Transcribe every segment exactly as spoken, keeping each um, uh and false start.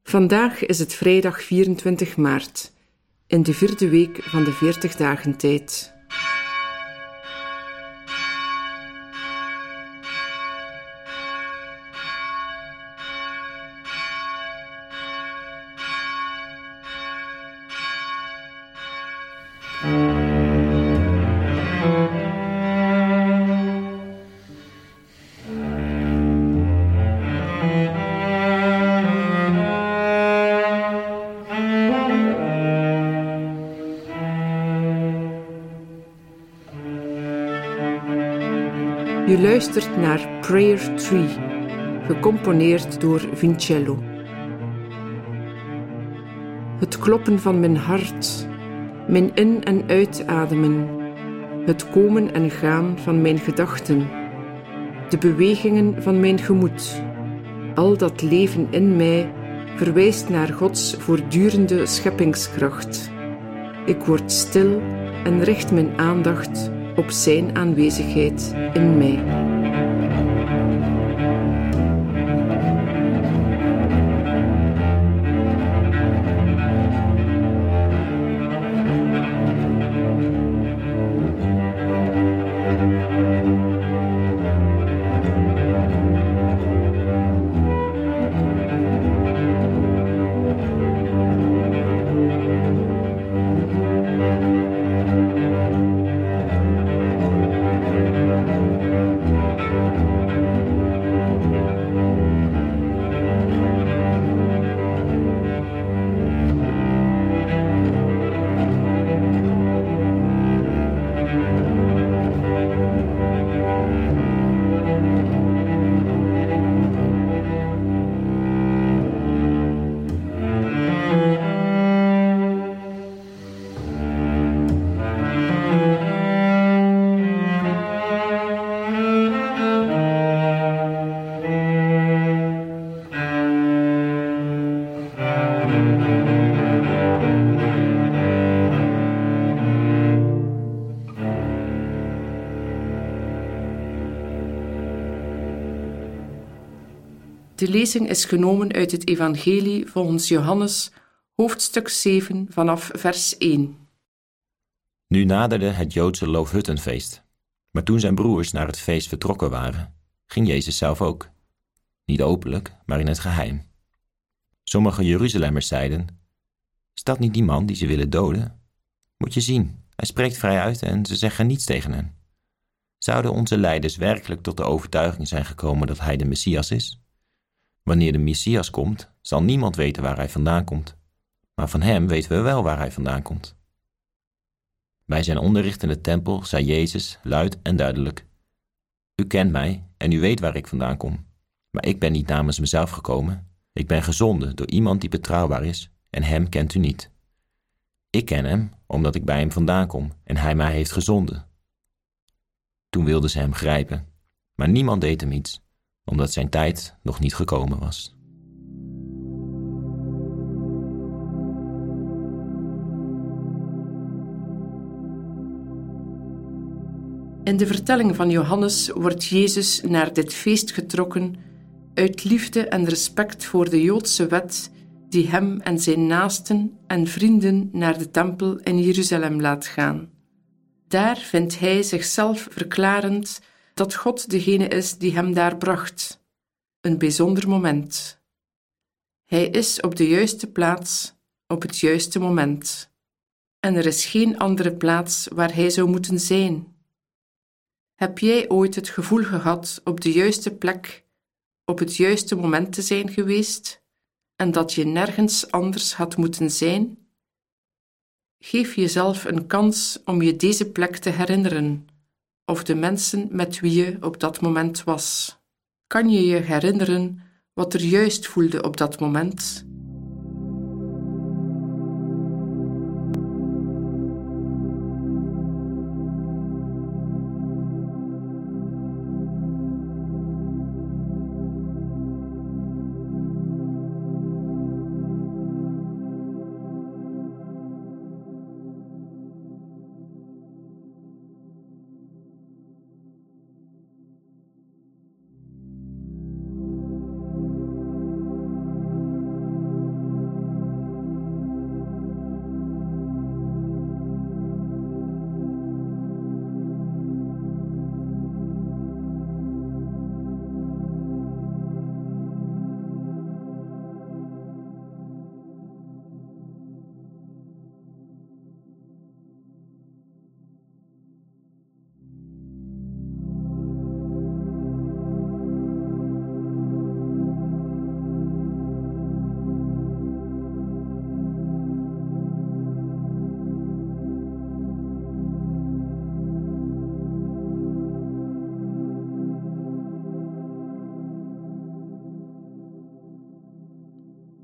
Vandaag is het vrijdag vierentwintig maart, in de vierde week van de veertig dagen tijd. Je luistert naar Prayer Tree, gecomponeerd door Vincello. Het kloppen van mijn hart, mijn in- en uitademen, het komen en gaan van mijn gedachten, de bewegingen van mijn gemoed, al dat leven in mij verwijst naar Gods voortdurende scheppingskracht. Ik word stil en richt mijn aandacht op zijn aanwezigheid in mij. De lezing is genomen uit het Evangelie volgens Johannes, hoofdstuk zeven, vanaf vers één. Nu naderde het Joodse Loofhuttenfeest. Maar toen zijn broers naar het feest vertrokken waren, ging Jezus zelf ook. Niet openlijk, maar in het geheim. Sommige Jeruzalemmers zeiden: Is dat niet die man die ze willen doden? Moet je zien, hij spreekt vrij uit en ze zeggen niets tegen hem. Zouden onze leiders werkelijk tot de overtuiging zijn gekomen dat hij de Messias is? Wanneer de Messias komt, zal niemand weten waar hij vandaan komt. Maar van hem weten we wel waar hij vandaan komt. Bij zijn onderricht in de tempel zei Jezus luid en duidelijk: U kent mij en u weet waar ik vandaan kom. Maar ik ben niet namens mezelf gekomen. Ik ben gezonden door iemand die betrouwbaar is en hem kent u niet. Ik ken hem omdat ik bij hem vandaan kom en hij mij heeft gezonden. Toen wilden ze hem grijpen, maar niemand deed hem iets, omdat zijn tijd nog niet gekomen was. In de vertelling van Johannes wordt Jezus naar dit feest getrokken uit liefde en respect voor de Joodse wet die hem en zijn naasten en vrienden naar de tempel in Jeruzalem laat gaan. Daar vindt hij zichzelf verklarend dat God degene is die hem daar bracht. Een bijzonder moment. Hij is op de juiste plaats, op het juiste moment. En er is geen andere plaats waar hij zou moeten zijn. Heb jij ooit het gevoel gehad op de juiste plek, op het juiste moment te zijn geweest en dat je nergens anders had moeten zijn? Geef jezelf een kans om je deze plek te herinneren, of de mensen met wie je op dat moment was. Kan je je herinneren wat er juist voelde op dat moment?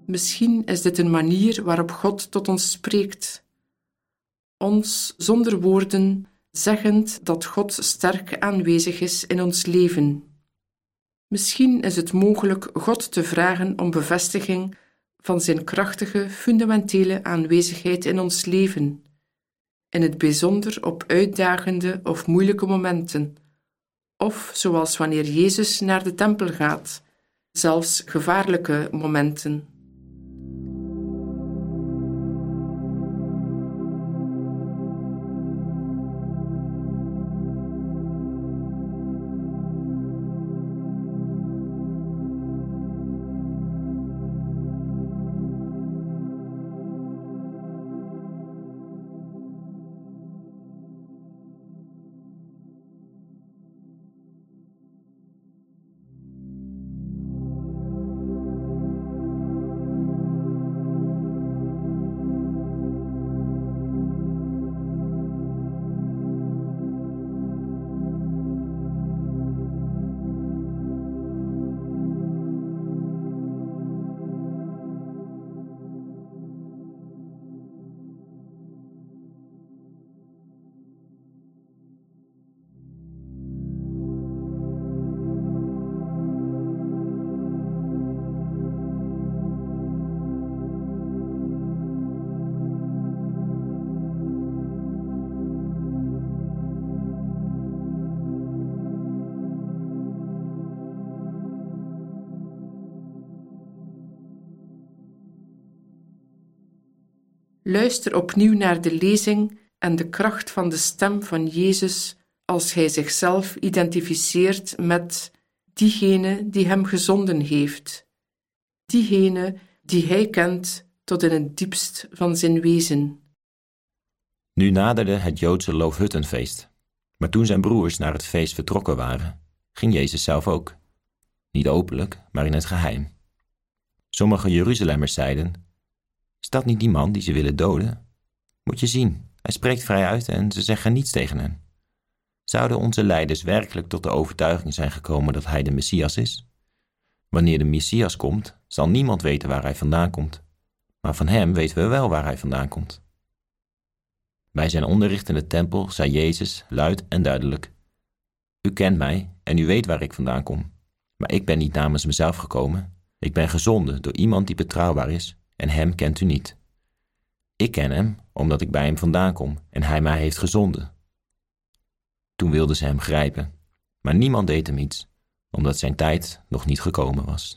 Misschien is dit een manier waarop God tot ons spreekt. Ons zonder woorden zeggend dat God sterk aanwezig is in ons leven. Misschien is het mogelijk God te vragen om bevestiging van zijn krachtige, fundamentele aanwezigheid in ons leven, in het bijzonder op uitdagende of moeilijke momenten, of zoals wanneer Jezus naar de tempel gaat, zelfs gevaarlijke momenten. Luister opnieuw naar de lezing en de kracht van de stem van Jezus als hij zichzelf identificeert met diegene die hem gezonden heeft, diegene die hij kent tot in het diepst van zijn wezen. Nu naderde het Joodse Loofhuttenfeest, maar toen zijn broers naar het feest vertrokken waren, ging Jezus zelf ook. Niet openlijk, maar in het geheim. Sommige Jeruzalemmers zeiden: is dat niet die man die ze willen doden? Moet je zien, hij spreekt vrij uit en ze zeggen niets tegen hem. Zouden onze leiders werkelijk tot de overtuiging zijn gekomen dat hij de Messias is? Wanneer de Messias komt, zal niemand weten waar hij vandaan komt. Maar van hem weten we wel waar hij vandaan komt. Bij zijn onderricht in de tempel zei Jezus luid en duidelijk: u kent mij en u weet waar ik vandaan kom. Maar ik ben niet namens mezelf gekomen. Ik ben gezonden door iemand die betrouwbaar is en hem kent u niet. Ik ken hem omdat ik bij hem vandaan kom en hij mij heeft gezonden. Toen wilden ze hem grijpen, maar niemand deed hem iets, omdat zijn tijd nog niet gekomen was.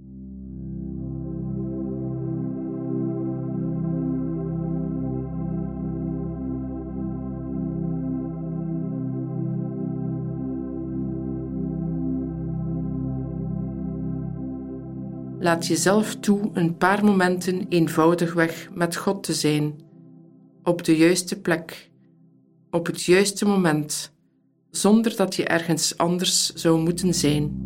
Laat jezelf toe een paar momenten eenvoudigweg met God te zijn, op de juiste plek, op het juiste moment, zonder dat je ergens anders zou moeten zijn.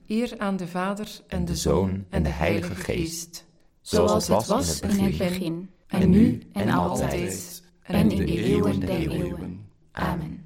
Eer aan de Vader en de Zoon Zoon en de Heilige Geest. Zoals het was in het begin, en nu en altijd, en in de eeuwen der eeuwen. Amen.